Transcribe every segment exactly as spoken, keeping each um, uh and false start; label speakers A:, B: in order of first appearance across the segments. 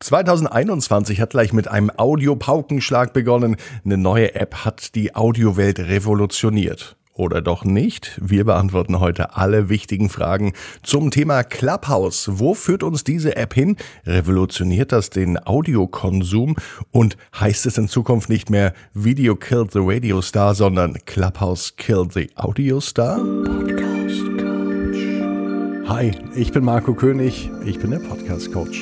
A: zwanzig einundzwanzig hat gleich mit einem Audio-Paukenschlag begonnen. Eine neue App hat die Audiowelt revolutioniert. Oder doch nicht? Wir beantworten heute alle wichtigen Fragen zum Thema Clubhouse. Wo führt uns diese App hin? Revolutioniert das den Audiokonsum? Und heißt es in Zukunft nicht mehr Video killed the Radio Star, sondern Clubhouse killed the Audio Star? Podcast Coach. Hi, ich bin Marco König. Ich bin der Podcast Coach.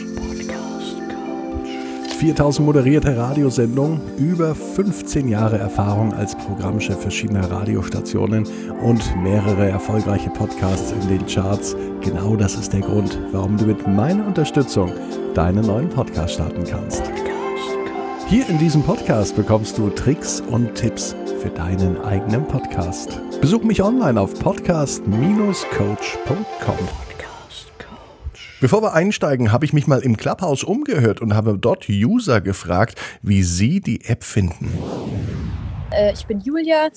A: viertausend moderierte Radiosendungen, über fünfzehn Jahre Erfahrung als Programmchef verschiedener Radiostationen und mehrere erfolgreiche Podcasts in den Charts. Genau das ist der Grund, warum du mit meiner Unterstützung deinen neuen Podcast starten kannst. Hier in diesem Podcast bekommst du Tricks und Tipps für deinen eigenen Podcast. Besuch mich online auf podcast coach punkt com. Bevor wir einsteigen, habe ich mich mal im Clubhouse umgehört und habe dort User gefragt, wie sie die App finden.
B: Äh, ich bin Julia.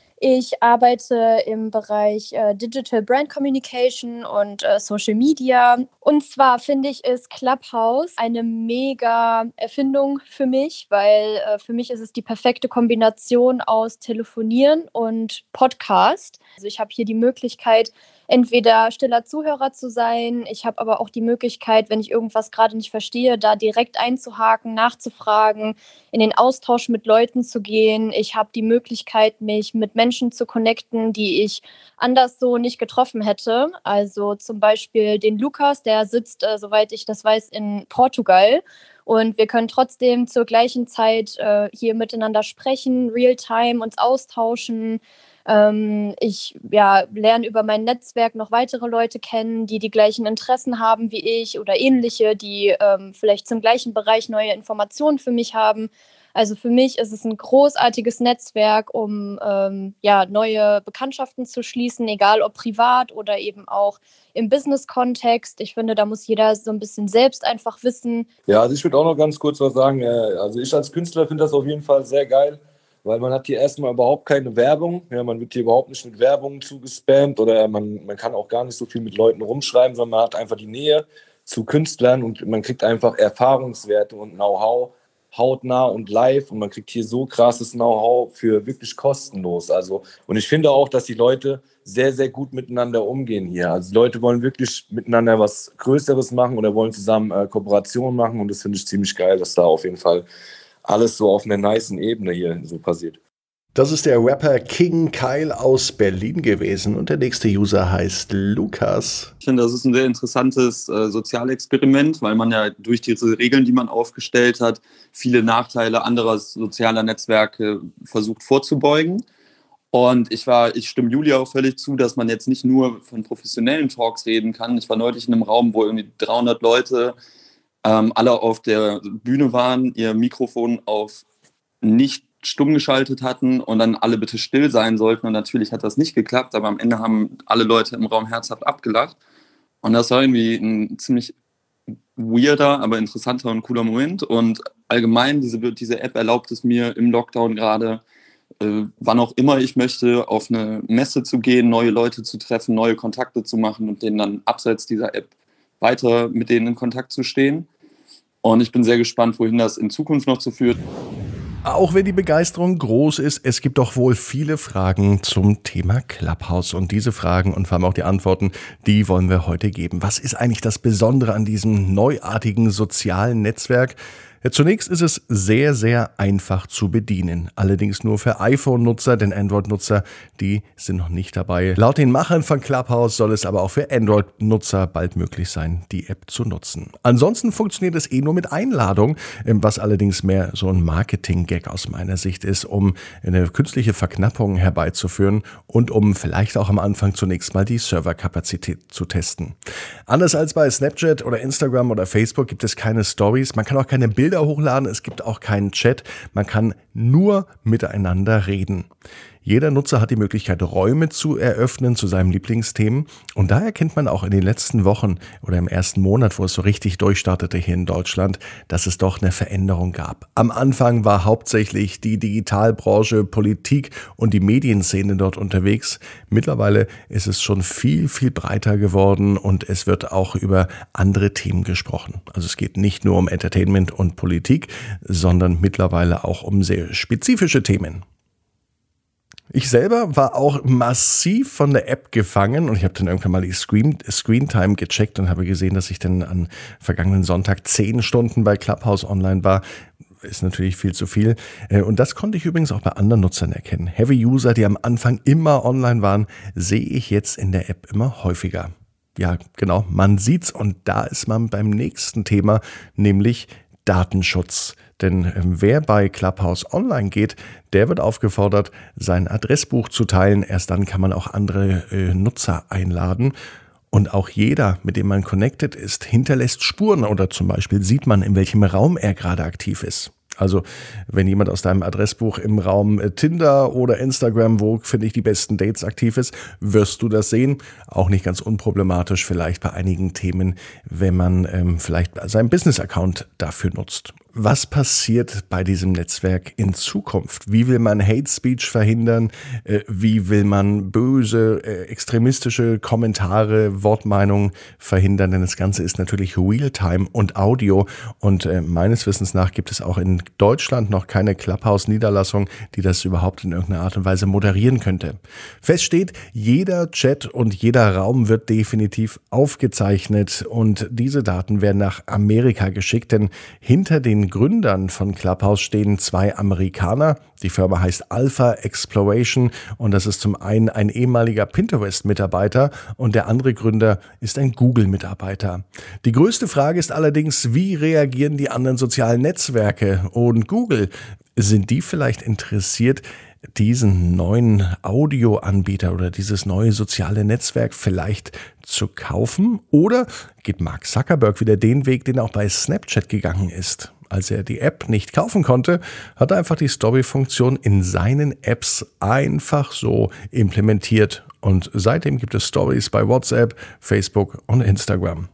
B: Ich arbeite im Bereich äh, Digital Brand Communication und äh, Social Media. Und zwar finde ich, ist Clubhouse eine mega Erfindung für mich, weil äh, für mich ist es die perfekte Kombination aus Telefonieren und Podcast. Also ich habe hier die Möglichkeit, entweder stiller Zuhörer zu sein. Ich habe aber auch die Möglichkeit, wenn ich irgendwas gerade nicht verstehe, da direkt einzuhaken, nachzufragen, in den Austausch mit Leuten zu gehen. Ich habe die Möglichkeit, mich mit Menschen zu connecten, die ich anders so nicht getroffen hätte. Also zum Beispiel den Lukas, der sitzt, äh, soweit ich das weiß, in Portugal. Und wir können trotzdem zur gleichen Zeit äh, hier miteinander sprechen, real-time uns austauschen. Ähm, ich ja, lerne über mein Netzwerk noch weitere Leute kennen, die die gleichen Interessen haben wie ich oder ähnliche, die ähm, vielleicht zum gleichen Bereich neue Informationen für mich haben. Also für mich ist es ein großartiges Netzwerk, um ähm, ja, neue Bekanntschaften zu schließen, egal ob privat oder eben auch im Business-Kontext. Ich finde, da muss jeder so ein bisschen selbst einfach wissen.
C: Ja, also ich würde auch noch ganz kurz was sagen. Also ich als Künstler finde das auf jeden Fall sehr geil, weil man hat hier erstmal überhaupt keine Werbung. Ja, man wird hier überhaupt nicht mit Werbung zugespammt oder man, man kann auch gar nicht so viel mit Leuten rumschreiben, sondern man hat einfach die Nähe zu Künstlern und man kriegt einfach Erfahrungswerte und Know-how hautnah und live und man kriegt hier so krasses Know-how für wirklich kostenlos. Also, und ich finde auch, dass die Leute sehr, sehr gut miteinander umgehen hier. Also die Leute wollen wirklich miteinander was Größeres machen oder wollen zusammen äh, Kooperationen machen und das finde ich ziemlich geil, dass da auf jeden Fall alles so auf einer nicen Ebene hier so passiert.
A: Das ist der Rapper King Kyle aus Berlin gewesen und der nächste User heißt Lukas.
D: Ich finde, das ist ein sehr interessantes äh, Sozialexperiment, weil man ja durch diese Regeln, die man aufgestellt hat, viele Nachteile anderer sozialer Netzwerke versucht vorzubeugen. Und ich war, ich stimme Julia auch völlig zu, dass man jetzt nicht nur von professionellen Talks reden kann. Ich war neulich in einem Raum, wo irgendwie dreihundert Leute ähm, alle auf der Bühne waren, ihr Mikrofon auf nicht stumm geschaltet hatten und dann alle bitte still sein sollten. Und natürlich hat das nicht geklappt, aber am Ende haben alle Leute im Raum herzhaft abgelacht. Und das war irgendwie ein ziemlich weirder, aber interessanter und cooler Moment. Und allgemein, diese, diese App erlaubt es mir im Lockdown gerade, äh, wann auch immer ich möchte, auf eine Messe zu gehen, neue Leute zu treffen, neue Kontakte zu machen und denen dann abseits dieser App weiter mit denen in Kontakt zu stehen. Und ich bin sehr gespannt, wohin das in Zukunft noch zu führt.
A: Auch wenn die Begeisterung groß ist, es gibt doch wohl viele Fragen zum Thema Clubhouse. Und diese Fragen und vor allem auch die Antworten, die wollen wir heute geben. Was ist eigentlich das Besondere an diesem neuartigen sozialen Netzwerk? Ja, zunächst ist es sehr, sehr einfach zu bedienen. Allerdings nur für iPhone-Nutzer, denn Android-Nutzer, die sind noch nicht dabei. Laut den Machern von Clubhouse soll es aber auch für Android-Nutzer bald möglich sein, die App zu nutzen. Ansonsten funktioniert es eh nur mit Einladung, was allerdings mehr so ein Marketing-Gag aus meiner Sicht ist, um eine künstliche Verknappung herbeizuführen und um vielleicht auch am Anfang zunächst mal die Serverkapazität zu testen. Anders als bei Snapchat oder Instagram oder Facebook gibt es keine Stories, man kann auch keine Bilder hochladen, es gibt auch keinen Chat, man kann nur miteinander reden. Jeder Nutzer hat die Möglichkeit, Räume zu eröffnen zu seinem Lieblingsthemen. Und da erkennt man auch in den letzten Wochen oder im ersten Monat, wo es so richtig durchstartete hier in Deutschland, dass es doch eine Veränderung gab. Am Anfang war hauptsächlich die Digitalbranche, Politik und die Medienszene dort unterwegs. Mittlerweile ist es schon viel, viel breiter geworden und es wird auch über andere Themen gesprochen. Also es geht nicht nur um Entertainment und Politik, sondern mittlerweile auch um sehr spezifische Themen. Ich selber war auch massiv von der App gefangen und ich habe dann irgendwann mal die Screen, Screentime gecheckt und habe gesehen, dass ich dann am vergangenen Sonntag zehn Stunden bei Clubhouse online war. Ist natürlich viel zu viel. Und das konnte ich übrigens auch bei anderen Nutzern erkennen. Heavy-User, die am Anfang immer online waren, sehe ich jetzt in der App immer häufiger. Ja, genau, man sieht's und da ist man beim nächsten Thema, nämlich Datenschutz. Denn äh, wer bei Clubhouse online geht, der wird aufgefordert, sein Adressbuch zu teilen. Erst dann kann man auch andere äh, Nutzer einladen. Und auch jeder, mit dem man connected ist, hinterlässt Spuren oder zum Beispiel sieht man, in welchem Raum er gerade aktiv ist. Also wenn jemand aus deinem Adressbuch im Raum Tinder oder Instagram, wo finde ich die besten Dates aktiv ist, wirst du das sehen. Auch nicht ganz unproblematisch vielleicht bei einigen Themen, wenn man ähm, vielleicht seinen Business-Account dafür nutzt. Was passiert bei diesem Netzwerk in Zukunft? Wie will man Hate Speech verhindern? Äh, wie will man böse, äh, extremistische Kommentare, Wortmeinungen verhindern? Denn das Ganze ist natürlich Realtime und Audio. Und äh, meines Wissens nach gibt es auch in Deutschland noch keine Clubhouse-Niederlassung, die das überhaupt in irgendeiner Art und Weise moderieren könnte. Fest steht, jeder Chat und jeder Raum wird definitiv aufgezeichnet und diese Daten werden nach Amerika geschickt, denn hinter den Gründern von Clubhouse stehen zwei Amerikaner. Die Firma heißt Alpha Exploration und das ist zum einen ein ehemaliger Pinterest-Mitarbeiter und der andere Gründer ist ein Google-Mitarbeiter. Die größte Frage ist allerdings, wie reagieren die anderen sozialen Netzwerke und Google? Sind die vielleicht interessiert, diesen neuen Audioanbieter oder dieses neue soziale Netzwerk vielleicht zu kaufen? Oder geht Mark Zuckerberg wieder den Weg, den er auch bei Snapchat gegangen ist? Als er die App nicht kaufen konnte, hat er einfach die Story-Funktion in seinen Apps einfach so implementiert. Und seitdem gibt es Stories bei WhatsApp, Facebook und Instagram.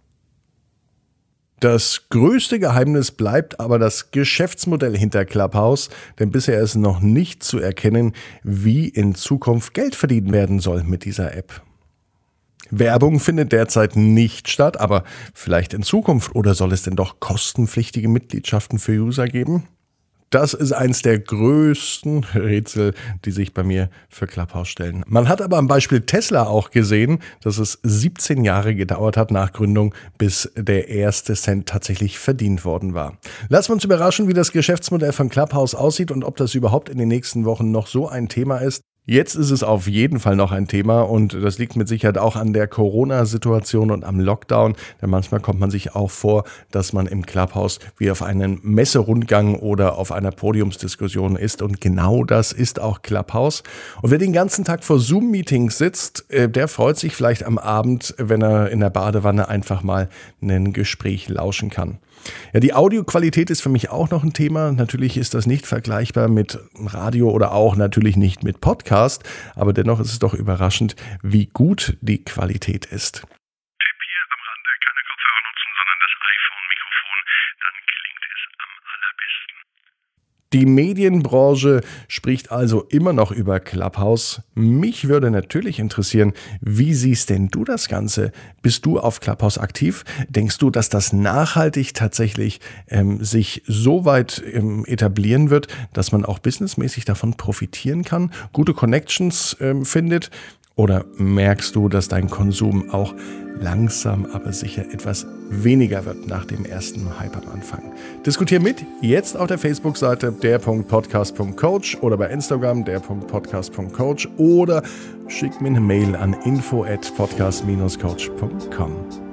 A: Das größte Geheimnis bleibt aber das Geschäftsmodell hinter Clubhouse, denn bisher ist noch nicht zu erkennen, wie in Zukunft Geld verdient werden soll mit dieser App. Werbung findet derzeit nicht statt, aber vielleicht in Zukunft. Oder soll es denn doch kostenpflichtige Mitgliedschaften für User geben? Das ist eins der größten Rätsel, die sich bei mir für Clubhouse stellen. Man hat aber am Beispiel Tesla auch gesehen, dass es siebzehn Jahre gedauert hat nach Gründung, bis der erste Cent tatsächlich verdient worden war. Lassen wir uns überraschen, wie das Geschäftsmodell von Clubhouse aussieht und ob das überhaupt in den nächsten Wochen noch so ein Thema ist. Jetzt ist es auf jeden Fall noch ein Thema und das liegt mit Sicherheit auch an der Corona-Situation und am Lockdown, denn manchmal kommt man sich auch vor, dass man im Clubhouse wie auf einem Messerundgang oder auf einer Podiumsdiskussion ist und genau das ist auch Clubhouse. Und wer den ganzen Tag vor Zoom-Meetings sitzt, der freut sich vielleicht am Abend, wenn er in der Badewanne einfach mal ein Gespräch lauschen kann. Ja, die Audioqualität ist für mich auch noch ein Thema. Natürlich ist das nicht vergleichbar mit Radio oder auch natürlich nicht mit Podcast, aber dennoch ist es doch überraschend, wie gut die Qualität ist.
E: Tipp hier am Rande, keine Kopfhörer nutzen, sondern das iPhone-Mikrofon, dann klingt es am allerbesten.
A: Die Medienbranche spricht also immer noch über Clubhouse. Mich würde natürlich interessieren, wie siehst denn du das Ganze? Bist du auf Clubhouse aktiv? Denkst du, dass das nachhaltig tatsächlich ähm, sich so weit ähm, etablieren wird, dass man auch businessmäßig davon profitieren kann, gute Connections ähm, findet? Oder merkst du, dass dein Konsum auch langsam, aber sicher etwas weniger wird nach dem ersten Hype am Anfang? Diskutier mit, jetzt auf der Facebook-Seite der Punkt podcast Punkt coach oder bei Instagram der Punkt podcast Punkt coach oder schick mir eine Mail an info at podcast Bindestrich coach Punkt com.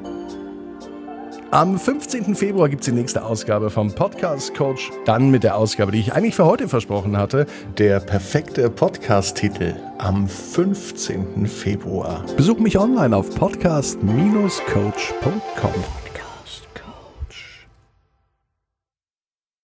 A: Am fünfzehnten Februar gibt es die nächste Ausgabe vom Podcast Coach. Dann mit der Ausgabe, die ich eigentlich für heute versprochen hatte, der perfekte Podcast-Titel am fünfzehnten Februar. Besuch mich online auf podcast Bindestrich coach Punkt com.